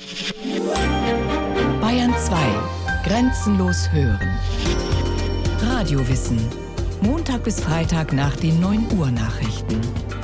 Bayern 2. Grenzenlos hören. Radiowissen. Montag bis Freitag nach den 9 Uhr Nachrichten.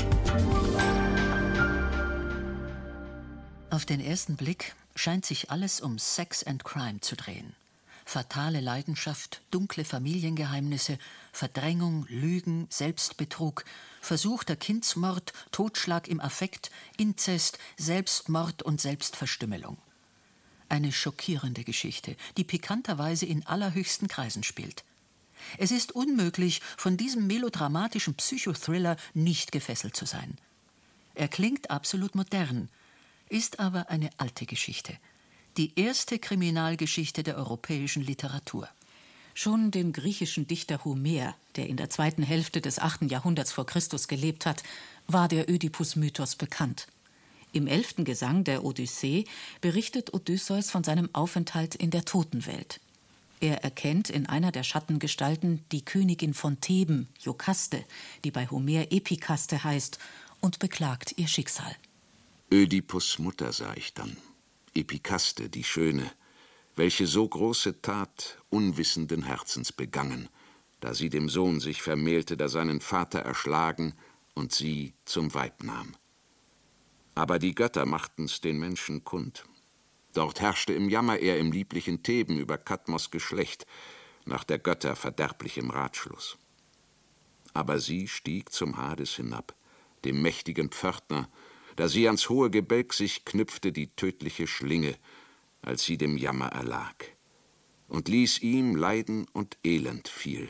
Auf den ersten Blick scheint sich alles um Sex and Crime zu drehen. Fatale Leidenschaft, dunkle Familiengeheimnisse, Verdrängung, Lügen, Selbstbetrug, versuchter Kindsmord, Totschlag im Affekt, Inzest, Selbstmord und Selbstverstümmelung. Eine schockierende Geschichte, die pikanterweise in allerhöchsten Kreisen spielt. Es ist unmöglich, von diesem melodramatischen Psychothriller nicht gefesselt zu sein. Er klingt absolut modern, ist aber eine alte Geschichte. Die erste Kriminalgeschichte der europäischen Literatur. Schon dem griechischen Dichter Homer, der in der zweiten Hälfte des 8. Jahrhunderts vor Christus gelebt hat, war der Ödipus-Mythos bekannt. Im 11. Gesang der Odyssee berichtet Odysseus von seinem Aufenthalt in der Totenwelt. Er erkennt in einer der Schattengestalten die Königin von Theben, Iokaste, die bei Homer Epikaste heißt, und beklagt ihr Schicksal. Ödipus' Mutter sah ich dann, Epikaste, die Schöne, welche so große Tat unwissenden Herzens begangen, da sie dem Sohn sich vermählte, der seinen Vater erschlagen und sie zum Weib nahm. Aber die Götter machten's den Menschen kund. Dort herrschte im Jammer er im lieblichen Theben über Kadmos Geschlecht, nach der Götter verderblichem Ratschluss. Aber sie stieg zum Hades hinab, dem mächtigen Pförtner, da sie ans hohe Gebälk sich knüpfte die tödliche Schlinge, als sie dem Jammer erlag, und ließ ihm Leiden und Elend viel,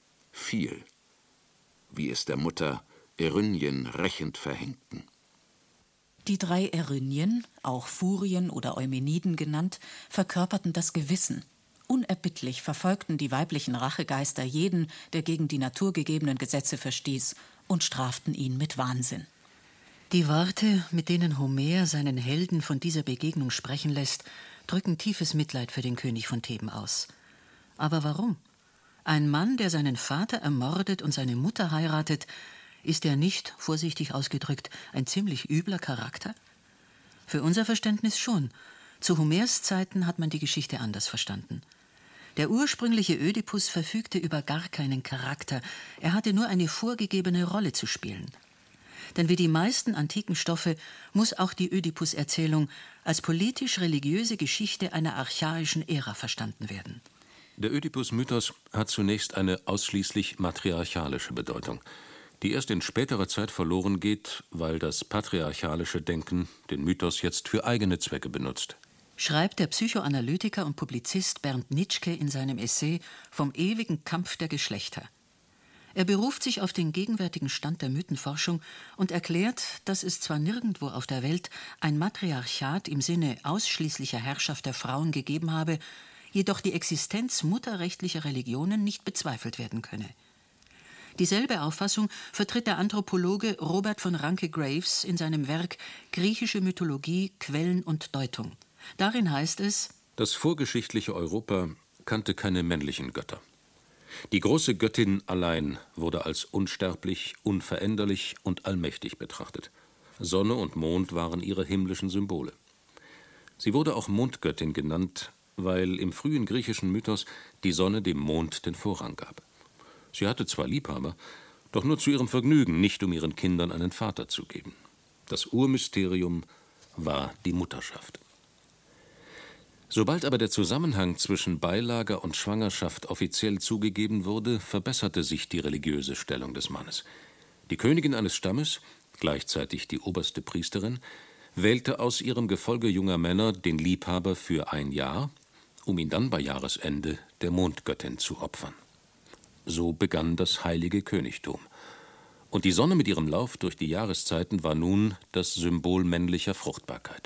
wie es der Mutter Erynjen rächend verhängten. Die 3 Erynjen, auch Furien oder Eumeniden genannt, verkörperten das Gewissen. Unerbittlich verfolgten die weiblichen Rachegeister jeden, der gegen die naturgegebenen Gesetze verstieß, und straften ihn mit Wahnsinn. Die Worte, mit denen Homer seinen Helden von dieser Begegnung sprechen lässt, drücken tiefes Mitleid für den König von Theben aus. Aber warum? Ein Mann, der seinen Vater ermordet und seine Mutter heiratet, ist er nicht, vorsichtig ausgedrückt, ein ziemlich übler Charakter? Für unser Verständnis schon. Zu Homers Zeiten hat man die Geschichte anders verstanden. Der ursprüngliche Ödipus verfügte über gar keinen Charakter. Er hatte nur eine vorgegebene Rolle zu spielen. Denn wie die meisten antiken Stoffe muss auch die Ödipus-Erzählung als politisch-religiöse Geschichte einer archaischen Ära verstanden werden. Der Ödipus-Mythos hat zunächst eine ausschließlich matriarchalische Bedeutung, die erst in späterer Zeit verloren geht, weil das patriarchalische Denken den Mythos jetzt für eigene Zwecke benutzt. Schreibt der Psychoanalytiker und Publizist Bernd Nitschke in seinem Essay vom ewigen Kampf der Geschlechter. Er beruft sich auf den gegenwärtigen Stand der Mythenforschung und erklärt, dass es zwar nirgendwo auf der Welt ein Matriarchat im Sinne ausschließlicher Herrschaft der Frauen gegeben habe, jedoch die Existenz mutterrechtlicher Religionen nicht bezweifelt werden könne. Dieselbe Auffassung vertritt der Anthropologe Robert von Ranke-Graves in seinem Werk Griechische Mythologie, Quellen und Deutung. Darin heißt es: Das vorgeschichtliche Europa kannte keine männlichen Götter. Die große Göttin allein wurde als unsterblich, unveränderlich und allmächtig betrachtet. Sonne und Mond waren ihre himmlischen Symbole. Sie wurde auch Mondgöttin genannt, weil im frühen griechischen Mythos die Sonne dem Mond den Vorrang gab. Sie hatte zwar Liebhaber, doch nur zu ihrem Vergnügen, nicht um ihren Kindern einen Vater zu geben. Das Urmysterium war die Mutterschaft. Sobald aber der Zusammenhang zwischen Beilager und Schwangerschaft offiziell zugegeben wurde, verbesserte sich die religiöse Stellung des Mannes. Die Königin eines Stammes, gleichzeitig die oberste Priesterin, wählte aus ihrem Gefolge junger Männer den Liebhaber für ein Jahr, um ihn dann bei Jahresende der Mondgöttin zu opfern. So begann das heilige Königtum. Und die Sonne mit ihrem Lauf durch die Jahreszeiten war nun das Symbol männlicher Fruchtbarkeit.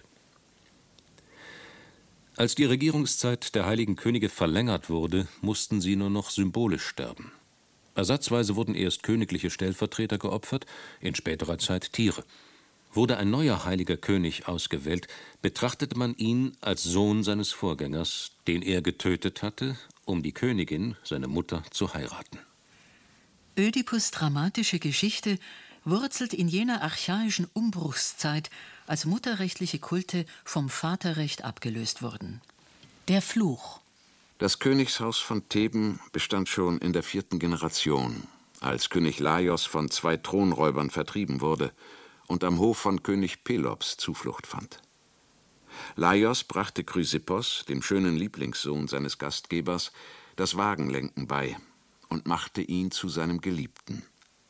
Als die Regierungszeit der heiligen Könige verlängert wurde, mussten sie nur noch symbolisch sterben. Ersatzweise wurden erst königliche Stellvertreter geopfert, in späterer Zeit Tiere. Wurde ein neuer heiliger König ausgewählt, betrachtete man ihn als Sohn seines Vorgängers, den er getötet hatte, um die Königin, seine Mutter, zu heiraten. Ödipus' dramatische Geschichte wurzelt in jener archaischen Umbruchszeit, als mutterrechtliche Kulte vom Vaterrecht abgelöst wurden. Der Fluch. Das Königshaus von Theben bestand schon in der 4. Generation, als König Laios von 2 Thronräubern vertrieben wurde und am Hof von König Pelops Zuflucht fand. Laios brachte Chrysippos, dem schönen Lieblingssohn seines Gastgebers, das Wagenlenken bei und machte ihn zu seinem Geliebten.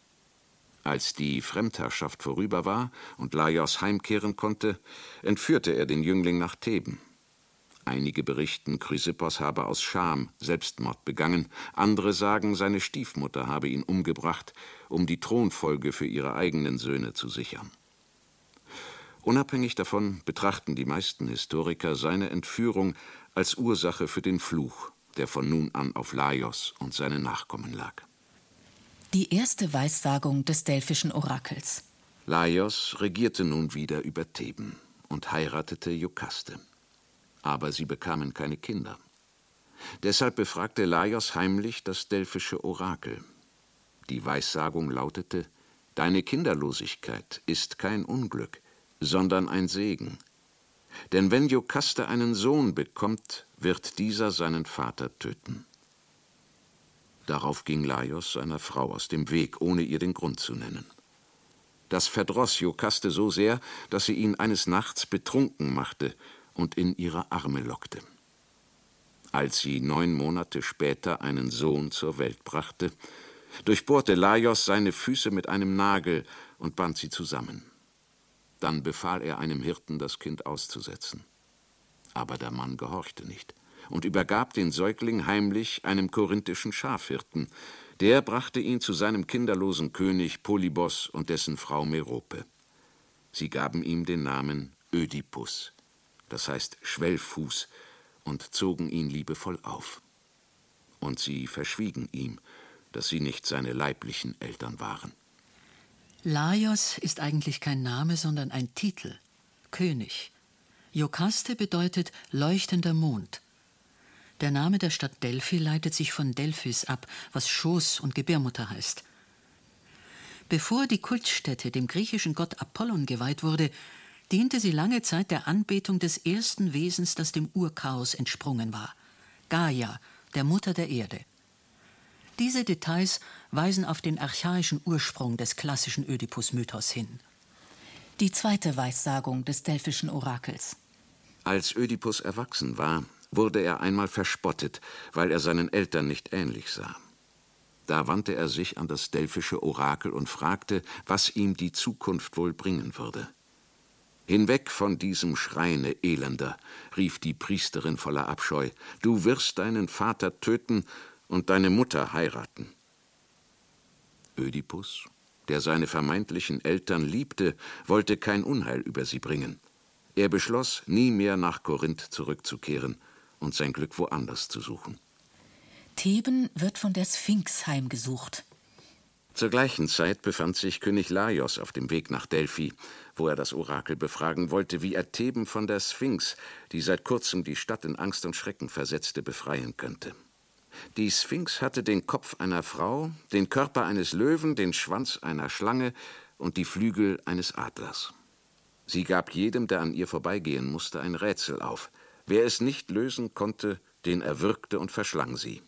Als die Fremdherrschaft vorüber war und Laios heimkehren konnte, entführte er den Jüngling nach Theben. Einige berichten, Chrysippos habe aus Scham Selbstmord begangen, andere sagen, seine Stiefmutter habe ihn umgebracht, um die Thronfolge für ihre eigenen Söhne zu sichern. Unabhängig davon betrachten die meisten Historiker seine Entführung als Ursache für den Fluch, der von nun an auf Laios und seine Nachkommen lag. Die erste Weissagung des delphischen Orakels. Laios regierte nun wieder über Theben und heiratete Iokaste. Aber sie bekamen keine Kinder. Deshalb befragte Laios heimlich das delphische Orakel. Die Weissagung lautete: Deine Kinderlosigkeit ist kein Unglück, sondern ein Segen. Denn wenn Iokaste einen Sohn bekommt, wird dieser seinen Vater töten. Darauf ging Laios seiner Frau aus dem Weg, ohne ihr den Grund zu nennen. Das verdross Iokaste so sehr, dass sie ihn eines Nachts betrunken machte und in ihre Arme lockte. Als sie 9 Monate später einen Sohn zur Welt brachte, durchbohrte Laios seine Füße mit einem Nagel und band sie zusammen. Dann befahl er einem Hirten, das Kind auszusetzen. Aber der Mann gehorchte nicht und übergab den Säugling heimlich einem korinthischen Schafhirten. Der brachte ihn zu seinem kinderlosen König Polybos und dessen Frau Merope. Sie gaben ihm den Namen Ödipus, das heißt Schwellfuß, und zogen ihn liebevoll auf. Und sie verschwiegen ihm, dass sie nicht seine leiblichen Eltern waren. Laios ist eigentlich kein Name, sondern ein Titel, König. Iokaste bedeutet leuchtender Mond. Der Name der Stadt Delphi leitet sich von Delphis ab, was Schoß und Gebärmutter heißt. Bevor die Kultstätte dem griechischen Gott Apollon geweiht wurde, diente sie lange Zeit der Anbetung des ersten Wesens, das dem Urchaos entsprungen war, Gaia, der Mutter der Erde. Diese Details weisen auf den archaischen Ursprung des klassischen Ödipus-Mythos hin. Die zweite Weissagung des delphischen Orakels. Als Ödipus erwachsen war, wurde er einmal verspottet, weil er seinen Eltern nicht ähnlich sah. Da wandte er sich an das delphische Orakel und fragte, was ihm die Zukunft wohl bringen würde. »Hinweg von diesem Schreine, Elender«, rief die Priesterin voller Abscheu, »du wirst deinen Vater töten und deine Mutter heiraten.« Ödipus, der seine vermeintlichen Eltern liebte, wollte kein Unheil über sie bringen. Er beschloss, nie mehr nach Korinth zurückzukehren und sein Glück woanders zu suchen. Theben wird von der Sphinx heimgesucht. Zur gleichen Zeit befand sich König Laios auf dem Weg nach Delphi, wo er das Orakel befragen wollte, wie er Theben von der Sphinx, die seit kurzem die Stadt in Angst und Schrecken versetzte, befreien könnte. Die Sphinx hatte den Kopf einer Frau, den Körper eines Löwen, den Schwanz einer Schlange und die Flügel eines Adlers. Sie gab jedem, der an ihr vorbeigehen musste, ein Rätsel auf. Wer es nicht lösen konnte, den erwürgte und verschlang sie.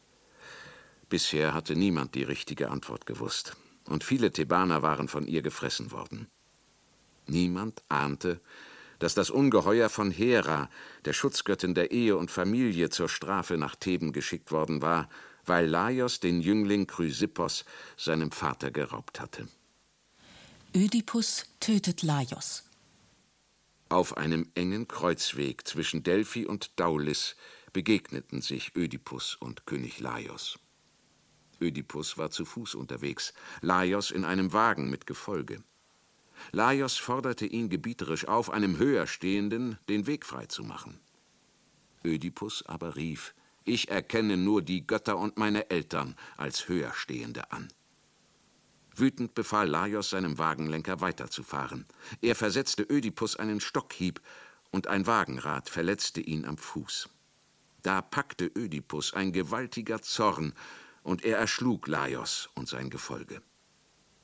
Bisher hatte niemand die richtige Antwort gewusst, und viele Thebaner waren von ihr gefressen worden. Niemand ahnte, dass das Ungeheuer von Hera, der Schutzgöttin der Ehe und Familie, zur Strafe nach Theben geschickt worden war, weil Laios den Jüngling Chrysippos seinem Vater geraubt hatte. Ödipus tötet Laios. Auf einem engen Kreuzweg zwischen Delphi und Daulis begegneten sich Ödipus und König Laios. Ödipus war zu Fuß unterwegs, Laios in einem Wagen mit Gefolge. Laios forderte ihn gebieterisch auf, einem Höherstehenden den Weg freizumachen. Ödipus aber rief: »Ich erkenne nur die Götter und meine Eltern als Höherstehende an.« Wütend befahl Laios seinem Wagenlenker weiterzufahren. Er versetzte Ödipus einen Stockhieb und ein Wagenrad verletzte ihn am Fuß. Da packte Ödipus ein gewaltiger Zorn und er erschlug Laios und sein Gefolge.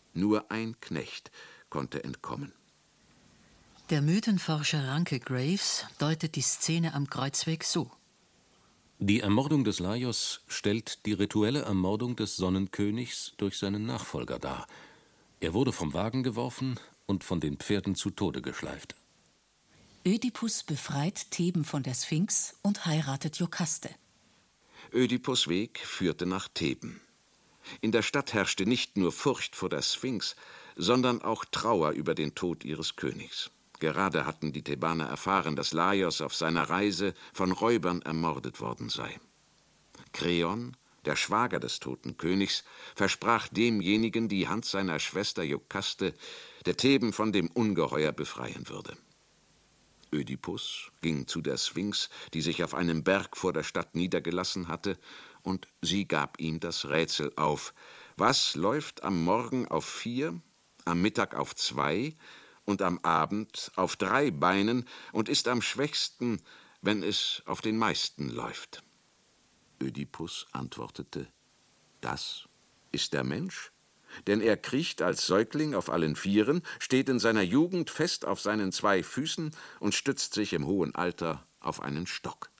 Nur ein Knecht konnte entkommen. Der Mythenforscher Ranke Graves deutet die Szene am Kreuzweg so: Die Ermordung des Laios stellt die rituelle Ermordung des Sonnenkönigs durch seinen Nachfolger dar. Er wurde vom Wagen geworfen und von den Pferden zu Tode geschleift. Ödipus befreit Theben von der Sphinx und heiratet Iokaste. Ödipus' Weg führte nach Theben. In der Stadt herrschte nicht nur Furcht vor der Sphinx, sondern auch Trauer über den Tod ihres Königs. Gerade hatten die Thebaner erfahren, dass Laios auf seiner Reise von Räubern ermordet worden sei. Kreon, der Schwager des toten Königs, versprach demjenigen die Hand seiner Schwester Iokaste, der Theben von dem Ungeheuer befreien würde. Ödipus ging zu der Sphinx, die sich auf einem Berg vor der Stadt niedergelassen hatte, und sie gab ihm das Rätsel auf. Was läuft am Morgen auf 4, am Mittag auf 2 und am Abend auf 3 Beinen und ist am schwächsten, wenn es auf den meisten läuft? Ödipus antwortete: Das ist der Mensch, denn er kriecht als Säugling auf allen 4, steht in seiner Jugend fest auf seinen 2 Füßen und stützt sich im hohen Alter auf einen Stock.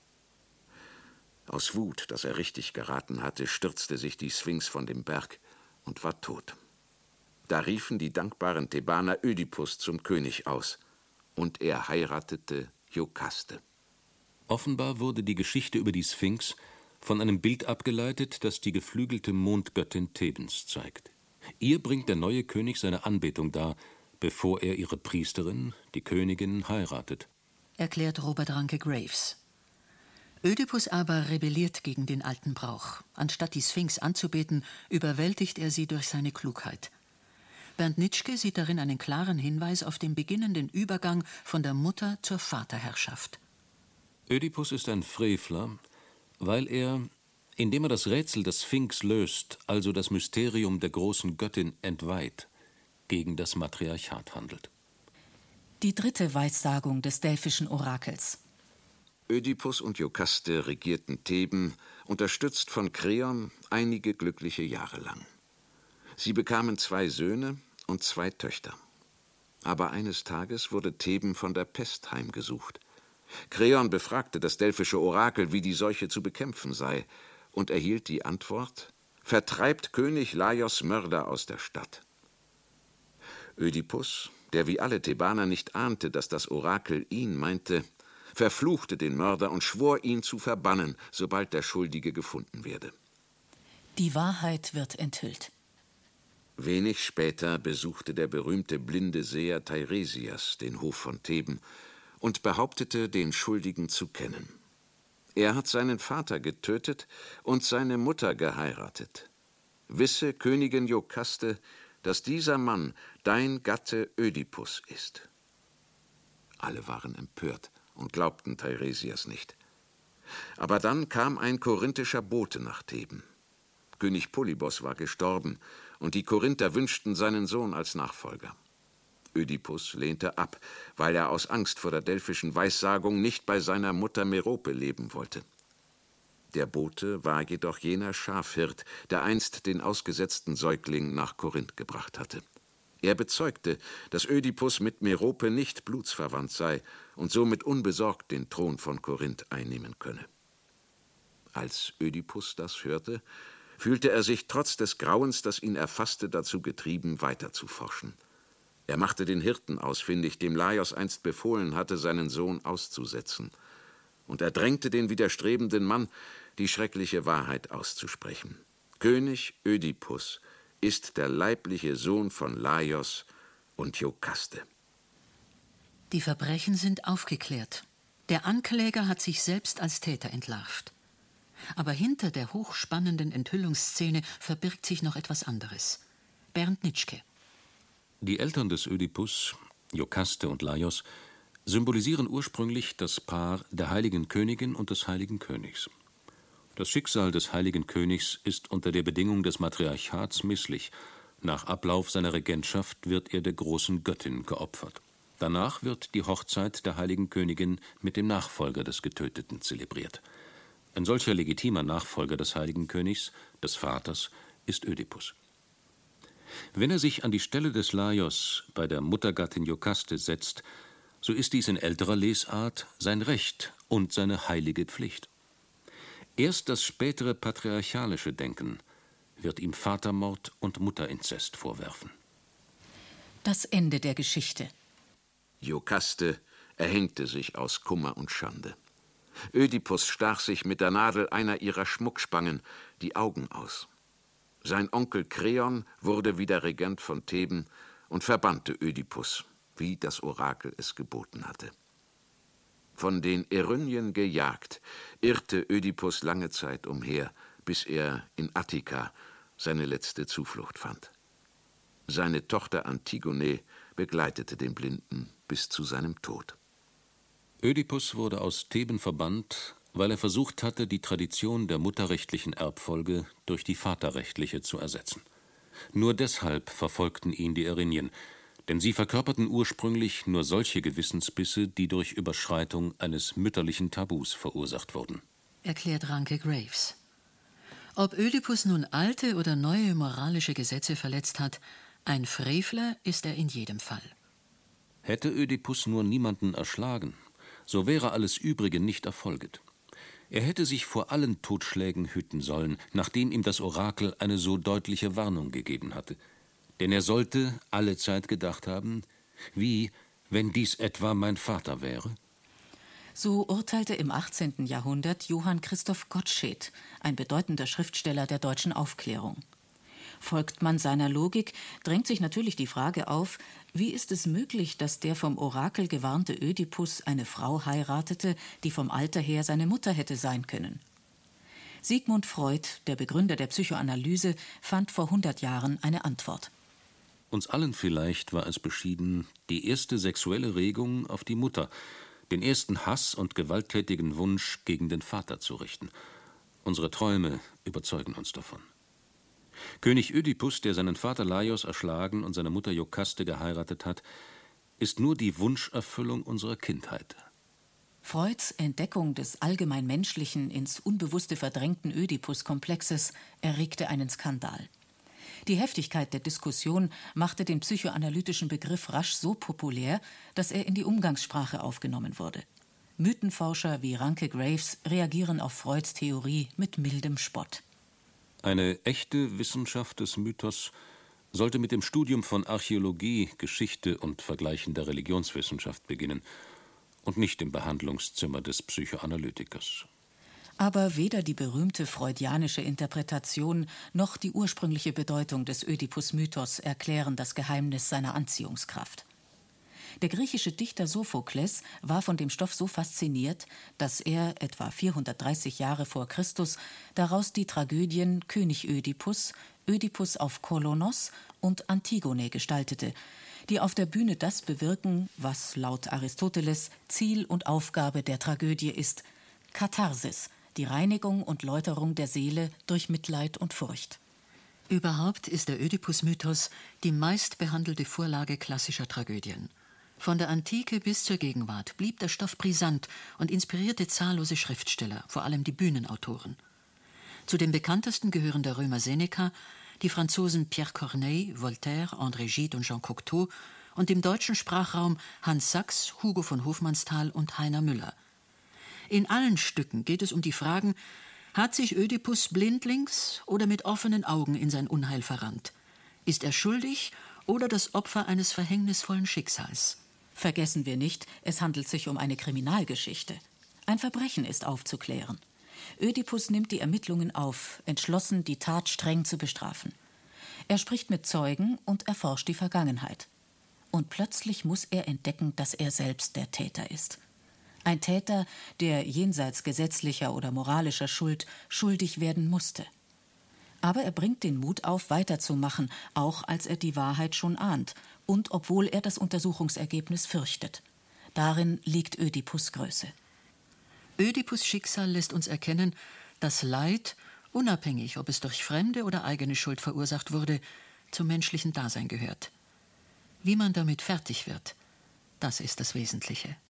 Aus Wut, dass er richtig geraten hatte, stürzte sich die Sphinx von dem Berg und war tot. Da riefen die dankbaren Thebaner Ödipus zum König aus, und er heiratete Iokaste. Offenbar wurde die Geschichte über die Sphinx von einem Bild abgeleitet, das die geflügelte Mondgöttin Thebens zeigt. Ihr bringt der neue König seine Anbetung dar, bevor er ihre Priesterin, die Königin, heiratet. Erklärt Robert Ranke Graves. Ödipus aber rebelliert gegen den alten Brauch. Anstatt die Sphinx anzubeten, überwältigt er sie durch seine Klugheit. Bernd Nitschke sieht darin einen klaren Hinweis auf den beginnenden Übergang von der Mutter- zur Vaterherrschaft. Ödipus ist ein Frevler, weil er, indem er das Rätsel der Sphinx löst, also das Mysterium der großen Göttin entweiht, gegen das Matriarchat handelt. Die dritte Weissagung des delphischen Orakels. Ödipus und Iokaste regierten Theben, unterstützt von Kreon, einige glückliche Jahre lang. Sie bekamen 2 Söhne und 2 Töchter. Aber eines Tages wurde Theben von der Pest heimgesucht. Kreon befragte das delphische Orakel, wie die Seuche zu bekämpfen sei, und erhielt die Antwort: Vertreibt König Laios Mörder aus der Stadt. Ödipus, der wie alle Thebaner nicht ahnte, dass das Orakel ihn meinte, verfluchte den Mörder und schwor, ihn zu verbannen, sobald der Schuldige gefunden werde. Die Wahrheit wird enthüllt. Wenig später besuchte der berühmte blinde Seher Teiresias den Hof von Theben und behauptete, den Schuldigen zu kennen. Er hat seinen Vater getötet und seine Mutter geheiratet. Wisse, Königin Iokaste, dass dieser Mann dein Gatte Ödipus ist. Alle waren empört und glaubten Teiresias nicht. Aber dann kam ein korinthischer Bote nach Theben. König Polybos war gestorben, und die Korinther wünschten seinen Sohn als Nachfolger. Ödipus lehnte ab, weil er aus Angst vor der delphischen Weissagung nicht bei seiner Mutter Merope leben wollte. Der Bote war jedoch jener Schafhirt, der einst den ausgesetzten Säugling nach Korinth gebracht hatte. Er bezeugte, dass Ödipus mit Merope nicht blutsverwandt sei und somit unbesorgt den Thron von Korinth einnehmen könne. Als Ödipus das hörte, fühlte er sich trotz des Grauens, das ihn erfasste, dazu getrieben, weiterzuforschen. Er machte den Hirten ausfindig, dem Laios einst befohlen hatte, seinen Sohn auszusetzen. Und er drängte den widerstrebenden Mann, die schreckliche Wahrheit auszusprechen. König Ödipus ist der leibliche Sohn von Laios und Iokaste. Die Verbrechen sind aufgeklärt. Der Ankläger hat sich selbst als Täter entlarvt. Aber hinter der hochspannenden Enthüllungsszene verbirgt sich noch etwas anderes. Bernd Nitschke. Die Eltern des Ödipus, Iokaste und Laios, symbolisieren ursprünglich das Paar der heiligen Königin und des heiligen Königs. Das Schicksal des heiligen Königs ist unter der Bedingung des Matriarchats misslich. Nach Ablauf seiner Regentschaft wird er der großen Göttin geopfert. Danach wird die Hochzeit der heiligen Königin mit dem Nachfolger des Getöteten zelebriert. Ein solcher legitimer Nachfolger des heiligen Königs, des Vaters, ist Ödipus. Wenn er sich an die Stelle des Laios bei der Muttergattin Iokaste setzt, so ist dies in älterer Lesart sein Recht und seine heilige Pflicht. Erst das spätere patriarchalische Denken wird ihm Vatermord und Mutterinzest vorwerfen. Das Ende der Geschichte. Iokaste erhängte sich aus Kummer und Schande. Ödipus stach sich mit der Nadel einer ihrer Schmuckspangen die Augen aus. Sein Onkel Kreon wurde wieder Regent von Theben und verbannte Ödipus, wie das Orakel es geboten hatte. Von den Erynien gejagt, irrte Ödipus lange Zeit umher, bis er in Attika seine letzte Zuflucht fand. Seine Tochter Antigone begleitete den Blinden bis zu seinem Tod. Ödipus wurde aus Theben verbannt, weil er versucht hatte, die Tradition der mutterrechtlichen Erbfolge durch die vaterrechtliche zu ersetzen. Nur deshalb verfolgten ihn die Erynien, denn sie verkörperten ursprünglich nur solche Gewissensbisse, die durch Überschreitung eines mütterlichen Tabus verursacht wurden. Erklärt Ranke Graves. Ob Ödipus nun alte oder neue moralische Gesetze verletzt hat, ein Frevler ist er in jedem Fall. Hätte Ödipus nur niemanden erschlagen, so wäre alles Übrige nicht erfolget. Er hätte sich vor allen Totschlägen hüten sollen, nachdem ihm das Orakel eine so deutliche Warnung gegeben hatte. Denn er sollte allezeit gedacht haben, wie, wenn dies etwa mein Vater wäre? So urteilte im 18. Jahrhundert Johann Christoph Gottsched, ein bedeutender Schriftsteller der deutschen Aufklärung. Folgt man seiner Logik, drängt sich natürlich die Frage auf, wie ist es möglich, dass der vom Orakel gewarnte Ödipus eine Frau heiratete, die vom Alter her seine Mutter hätte sein können? Sigmund Freud, der Begründer der Psychoanalyse, fand vor 100 Jahren eine Antwort. Uns allen vielleicht war es beschieden, die erste sexuelle Regung auf die Mutter, den ersten Hass und gewalttätigen Wunsch gegen den Vater zu richten. Unsere Träume überzeugen uns davon. König Ödipus, der seinen Vater Laios erschlagen und seine Mutter Iokaste geheiratet hat, ist nur die Wunscherfüllung unserer Kindheit. Freuds Entdeckung des allgemein menschlichen, ins Unbewusste verdrängten Ödipus-Komplexes erregte einen Skandal. Die Heftigkeit der Diskussion machte den psychoanalytischen Begriff rasch so populär, dass er in die Umgangssprache aufgenommen wurde. Mythenforscher wie Ranke Graves reagieren auf Freuds Theorie mit mildem Spott. Eine echte Wissenschaft des Mythos sollte mit dem Studium von Archäologie, Geschichte und vergleichender Religionswissenschaft beginnen und nicht im Behandlungszimmer des Psychoanalytikers. Aber weder die berühmte freudianische Interpretation noch die ursprüngliche Bedeutung des Ödipus-Mythos erklären das Geheimnis seiner Anziehungskraft. Der griechische Dichter Sophokles war von dem Stoff so fasziniert, dass er, etwa 430 Jahre vor Christus, daraus die Tragödien König Ödipus, Ödipus auf Kolonos und Antigone gestaltete, die auf der Bühne das bewirken, was laut Aristoteles Ziel und Aufgabe der Tragödie ist: Katharsis, die Reinigung und Läuterung der Seele durch Mitleid und Furcht. Überhaupt ist der Ödipus-Mythos die meistbehandelte Vorlage klassischer Tragödien. Von der Antike bis zur Gegenwart blieb der Stoff brisant und inspirierte zahllose Schriftsteller, vor allem die Bühnenautoren. Zu den bekanntesten gehören der Römer Seneca, die Franzosen Pierre Corneille, Voltaire, André Gide und Jean Cocteau und im deutschen Sprachraum Hans Sachs, Hugo von Hofmannsthal und Heiner Müller. In allen Stücken geht es um die Fragen: Hat sich Ödipus blindlings oder mit offenen Augen in sein Unheil verrannt? Ist er schuldig oder das Opfer eines verhängnisvollen Schicksals? Vergessen wir nicht, es handelt sich um eine Kriminalgeschichte. Ein Verbrechen ist aufzuklären. Ödipus nimmt die Ermittlungen auf, entschlossen, die Tat streng zu bestrafen. Er spricht mit Zeugen und erforscht die Vergangenheit. Und plötzlich muss er entdecken, dass er selbst der Täter ist. Ein Täter, der jenseits gesetzlicher oder moralischer Schuld schuldig werden musste. Aber er bringt den Mut auf, weiterzumachen, auch als er die Wahrheit schon ahnt und obwohl er das Untersuchungsergebnis fürchtet. Darin liegt Ödipus' Größe. Ödipus' Schicksal lässt uns erkennen, dass Leid, unabhängig ob es durch fremde oder eigene Schuld verursacht wurde, zum menschlichen Dasein gehört. Wie man damit fertig wird, das ist das Wesentliche.